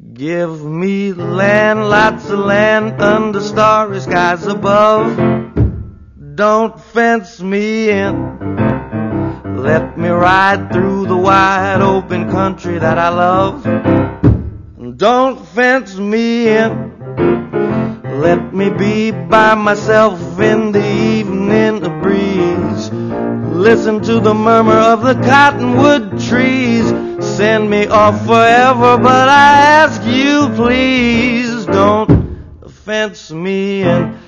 Give me land, lots of land under starry skies above. Don't fence me in. Let me ride through the wide open country that I love. Don't fence me in. Let me be by myself in the evening breeze. Listen to the murmur of the cottonwood trees. Send me off forever, but I ask you please don't fence me in.